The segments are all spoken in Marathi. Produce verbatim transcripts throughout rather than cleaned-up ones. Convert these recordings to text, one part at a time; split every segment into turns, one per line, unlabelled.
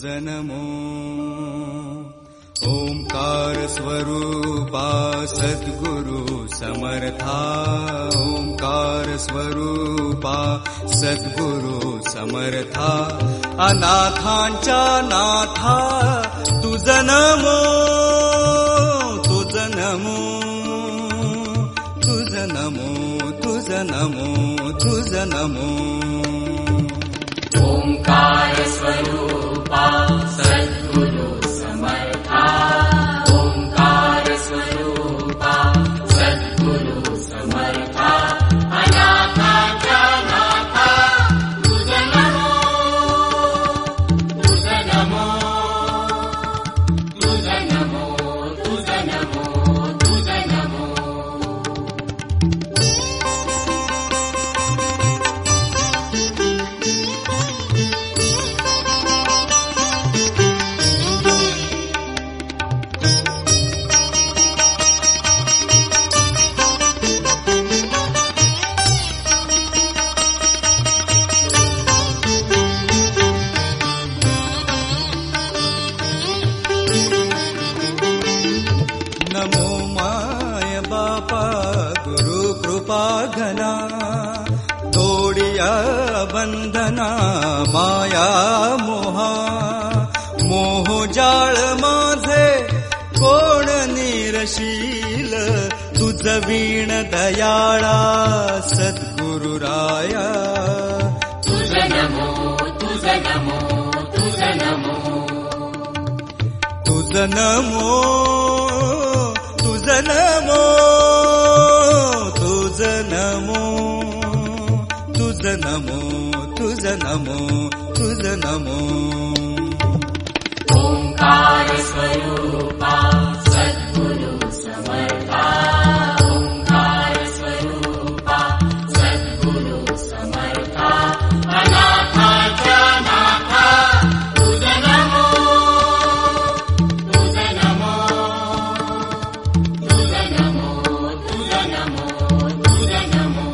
तुझ नमो. ओंकार स्वरूपा सद्गुरु समर्था, ओंकार स्वरूपा सद्गुरु समर्था, अनाथांच्या नाथा तुझ नमो, तुझ नमो, तुझ नमो, तुझ नमो, तुझ नमो.
ओंकार स्वरूपा सद्गुरु समर्था, ओंकार स्वरूपा सद्गुरु समर्था, अनाथांच्या नाथा तुझ नमो, तुझ नमो, तुझ नमो, तुझ नमो, तुझ नमो.
नमो माय बापा गुरु कृपा घना, तोडिया बंधना माया मोहा. मोह जाळ माझे कोण निरशील, तुझ वीण दयाळा सद्गुरु राया.
तुझ नमो, तुझ नमो, तुझ नमो,
तुझ नमो, तुझ नमो, तुझ नमो, तुझ नमो, तुझ नमो, तुझ नमो.
ओंकार स्वरूपा सद्गुरु समर्था, ओंकार स्वरूपा सद्गुरु समर्था, अनाथांच्या नाथा तुझ नमो, तुझ नमो, तुझ नमो, तुझ नमो, तुझ नमो.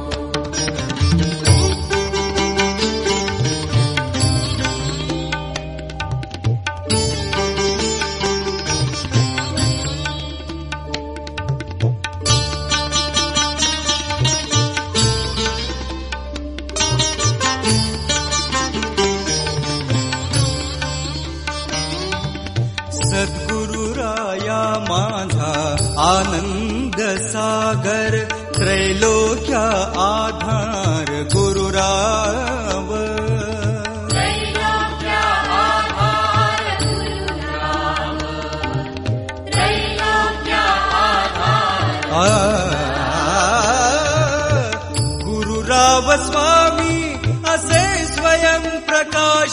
सद्गुरु राया माझा आनंद सागर, त्रैलोक्या आधार गुरुराव.
त्रैलोक्या आधार गुरुराव, त्रैलोक्या आधार.
आ, गुरुराव स्वामी असे स्वयं प्रकाश,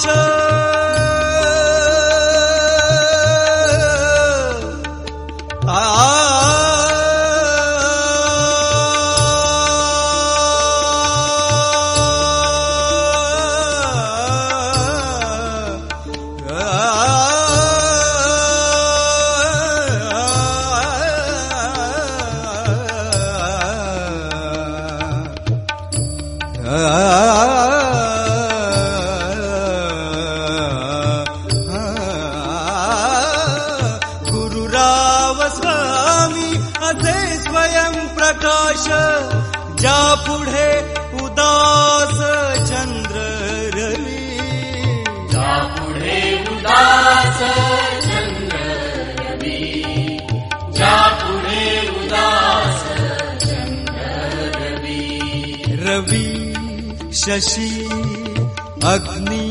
गुरुराव स्वामी असे स्वयं प्रकाश, ज्या पुढे उदास चंद्र रवी.
ज्या पुढे उदास चंद्र रवी, ज्या पुढे उदास चंद्र रवी.
रवी शशी अग्नि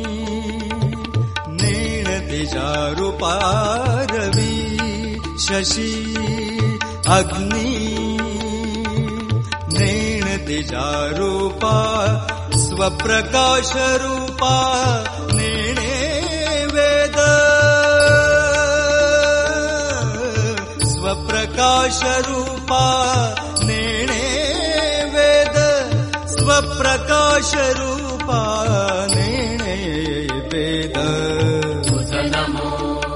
नेण तेजा रूपा. रवी शशी अग्नि नेण तेजा रूपा, स्वप्रकाश रूपा नेणे वेद. स्वप्रकाश रूपा नेणे वेद, स्वप्रकाश रूपा नेणे वेद.
तुझ नमो,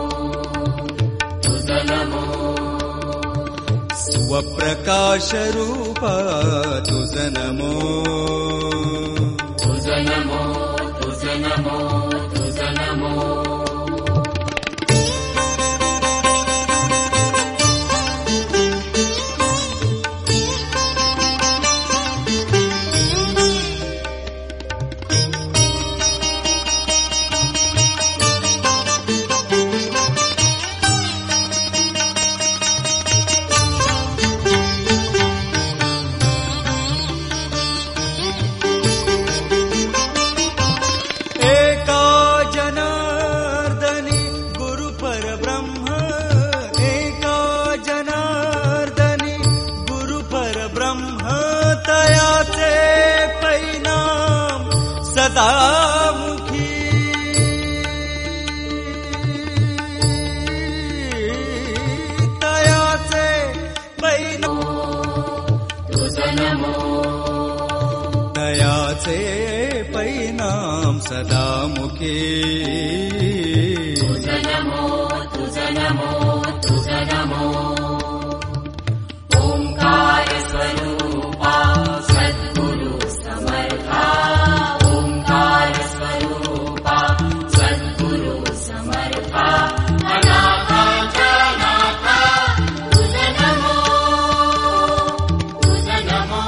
तुझ नमो,
स्वप्रकाश रूपा तुझ नमो,
तुझ नमो, तुझ नमो, तुझ नमो.
ब्रह्म एका जनार्दनी गुरु परब्रह्म तयाचे परिणाम सदामुखी तयाचे परिणाम
तुझं नमो
तयाचे परिणाम सदामुखी
तुझं नमो तुझं नमो तुझं नमो ओंकार स्वरूपा सद्गुरु समर्था ओंकार स्वरूपा सद्गुरु समर्था अनाथांच्या नाथा तुझं नमो तुझं नमो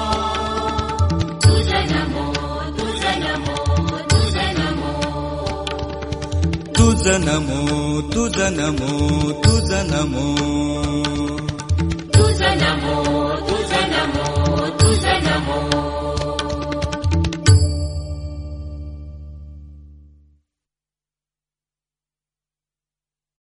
तुझं नमो तुझं नमो तुझं नमो
तुझं नमो तुझं नमो तुझं नमो